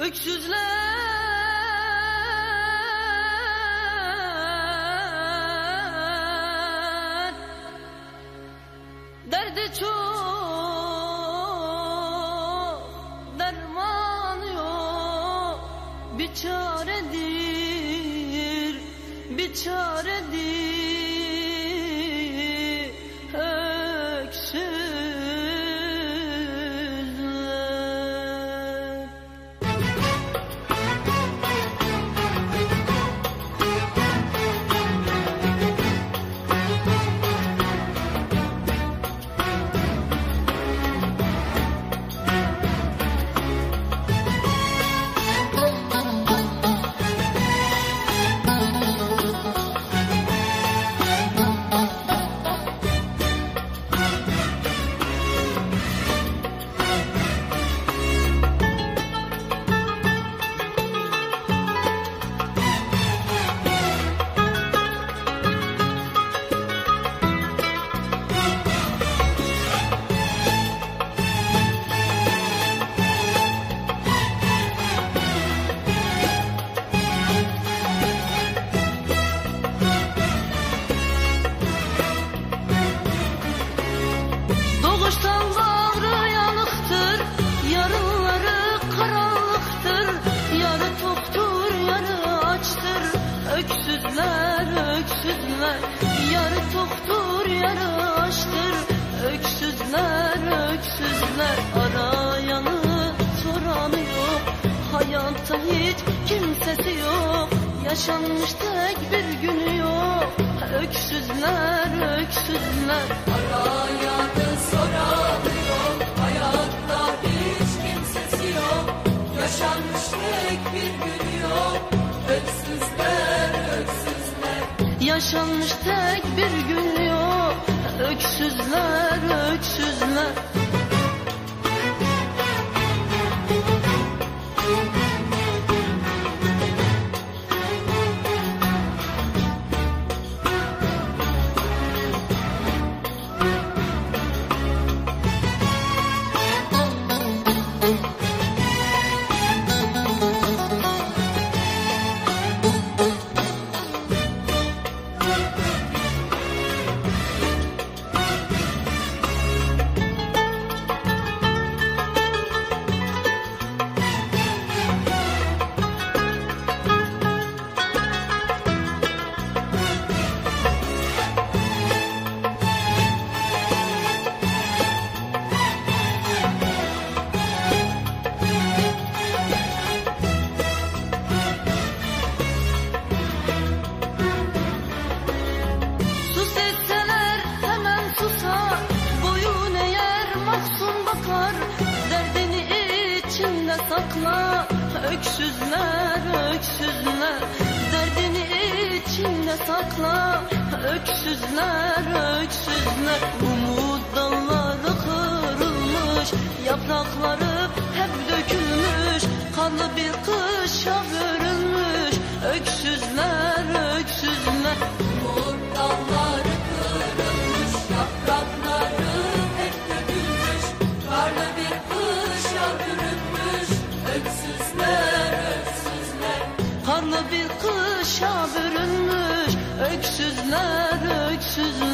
Öksüzler derdi çok, derman yok, bir çaredir, bir çaredir öksüzler. Doğuştan bağrı yanıktır, yarınları karanlıktır, yarı toktur, yarı açtır. Öksüzler, öksüzler, yarı toktur, yarı açtır. Öksüzler, öksüzler, arayanı soranı yok, hayatta hiç kimsesi yok, yaşanmış tek bir günü yok. Öksüzler, öksüzler, arayanı soranı yok, hayatta hiç kimsesi yok, yaşanmış tek bir günü yok. Öksüzler, öksüzler, yaşanmış tek bir gün yok. Öksüzler, öksüzler. Derdini içinde sakla. Öksüzler, öksüzler, derdini içinde sakla. Öksüzler, öksüzler, umut dalları kırılmış, yaprakları hep dökülmüş, karlı bir kışa bürünmüş. Öksüzler, öksüzler, umut dalları kırılmış, yaprakları hep dökülmüş, karlı bir kışa bürünmüş. Öksüzler, öksüzler, karlı bir kışa bürünmüş. Öksüzler, öksüzler.